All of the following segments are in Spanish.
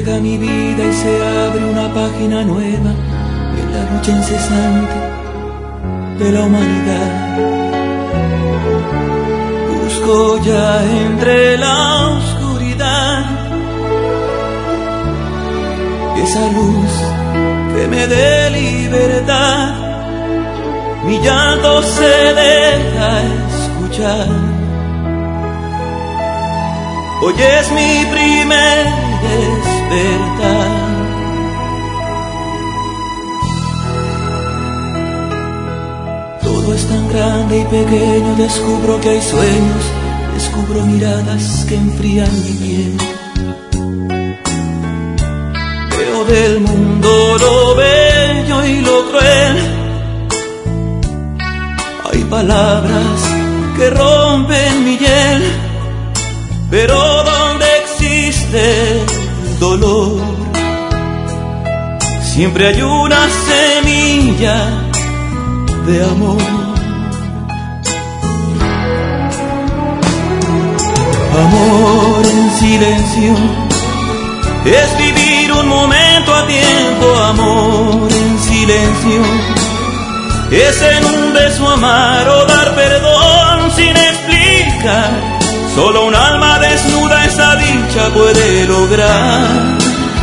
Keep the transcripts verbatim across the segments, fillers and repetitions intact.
llega mi vida y se abre una página nueva en la lucha incesante de la humanidad. Busco ya entre la oscuridad esa luz que me dé libertad. Mi llanto se deja escuchar. Hoy es mi primer despertar. Todo es tan grande y pequeño, descubro que hay sueños, descubro miradas que enfrían mi piel. Veo del mundo lo bello y lo cruel. Hay palabras que rompen mi hiel, pero donde existe el dolor, siempre hay una semilla de amor. Amor en silencio es vivir un momento a tiempo. Amor en silencio es en un beso amar o dar perdón sin explicar. Solo un alma desnuda esa dicha puede lograr.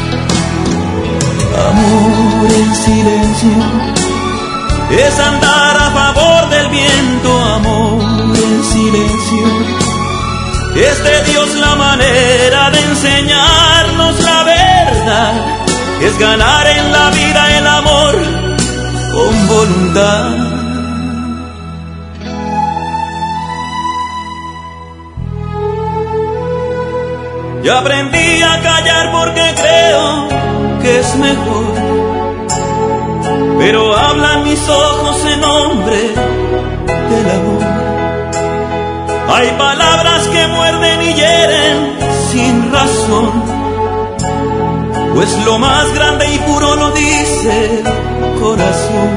Amor en silencio es andar a favor del viento. Amor en silencio es de Dios la manera de enseñarnos la verdad. Es ganar en la vida el amor con voluntad. Ya aprendí a callar porque creo que es mejor, pero hablan mis ojos en nombre del amor. Hay palabras que muerden y hieren sin razón, pues lo más grande y puro lo dice el corazón.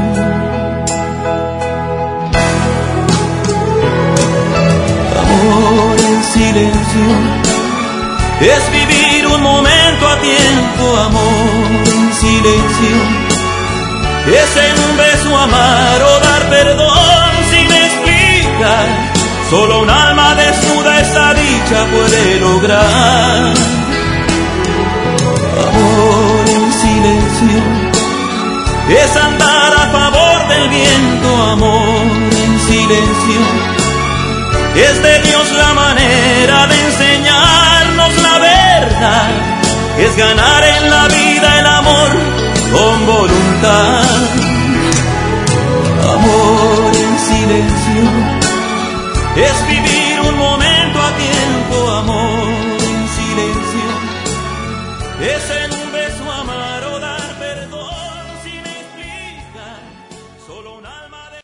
Amor en silencio es vivir un momento a tiempo. Amor en silencio es en un beso amar o dar perdón sin explicar. Solo un alma desnuda esa dicha puede lograr. Amor en silencio es andar a favor del viento. Amor en silencio es de Dios la manera de enseñarnos la verdad. Es ganar en la vida el amor con voluntad. Amor en silencio es vivir